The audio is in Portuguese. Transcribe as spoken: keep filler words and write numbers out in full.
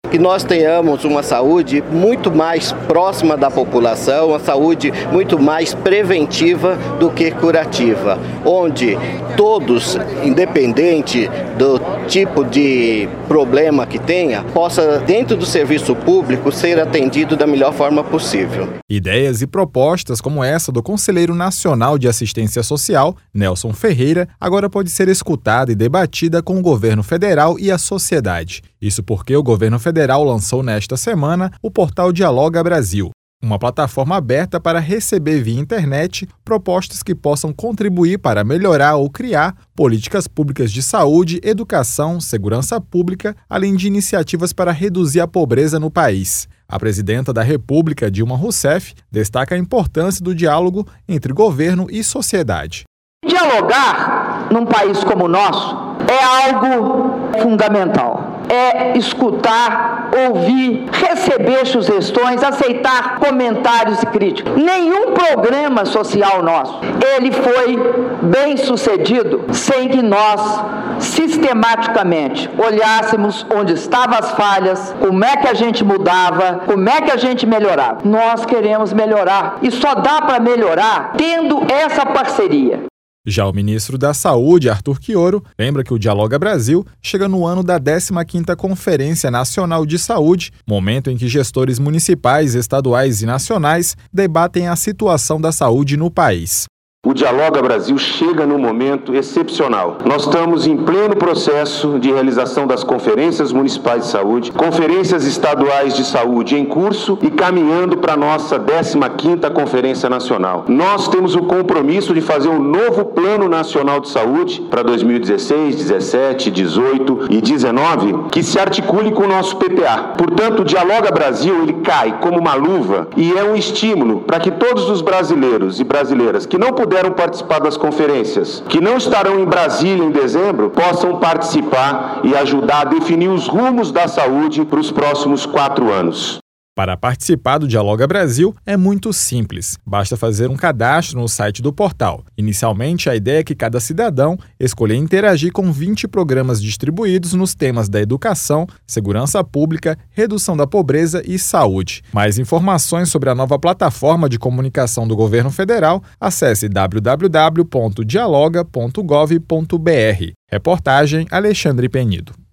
Que nós tenhamos uma saúde muito mais próxima da população, uma saúde muito mais preventiva do que curativa, onde todos, independente do tipo de problema que tenha, possa, dentro do serviço público, ser atendido da melhor forma possível. Ideias e propostas como essa do Conselheiro Nacional de Assistência Social, Nelson Ferreira, agora pode ser escutada e debatida com o governo federal e a sociedade. Isso porque o governo federal lançou nesta semana o portal Dialoga Brasil, uma plataforma aberta para receber via internet propostas que possam contribuir para melhorar ou criar políticas públicas de saúde, educação, segurança pública, além de iniciativas para reduzir a pobreza no país. A presidenta da República, Dilma Rousseff, destaca a importância do diálogo entre governo e sociedade. Dialogar num país como o nosso é algo fundamental. É escutar, ouvir, receber sugestões, aceitar comentários e críticas. Nenhum programa social nosso, ele foi bem sucedido sem que nós sistematicamente olhássemos onde estavam as falhas, como é que a gente mudava, como é que a gente melhorava. Nós queremos melhorar e só dá para melhorar tendo essa parceria. Já o ministro da Saúde, Arthur Quioro, lembra que o Dialoga Brasil chega no ano da décima quinta Conferência Nacional de Saúde, momento em que gestores municipais, estaduais e nacionais debatem a situação da saúde no país. O Dialoga Brasil chega num momento excepcional. Nós estamos em pleno processo de realização das conferências municipais de saúde, conferências estaduais de saúde em curso e caminhando para a nossa décima quinta Conferência Nacional. Nós temos o compromisso de fazer um novo Plano Nacional de Saúde para dois mil e dezesseis, dezessete, dezoito e dezenove, que se articule com o nosso P P A. Portanto, o Dialoga Brasil ele cai como uma luva e é um estímulo para que todos os brasileiros e brasileiras que não puderam participar das conferências, que não estarão em Brasília em dezembro, possam participar e ajudar a definir os rumos da saúde para os próximos quatro anos. Para participar do Dialoga Brasil é muito simples, basta fazer um cadastro no site do portal. Inicialmente, a ideia é que cada cidadão escolha interagir com vinte programas distribuídos nos temas da educação, segurança pública, redução da pobreza e saúde. Mais informações sobre a nova plataforma de comunicação do governo federal, acesse w w w ponto dialoga ponto gov ponto b r. Reportagem Alexandre Penido.